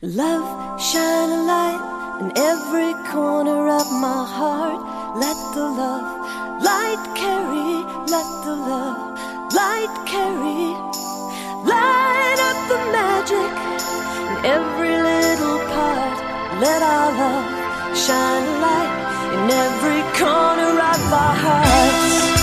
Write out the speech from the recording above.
Love, shine a light in every corner of my heart. Let the love light carry, let the love light carry. Light up the magic in every little part. Let our love shine a light in every corner of our hearts.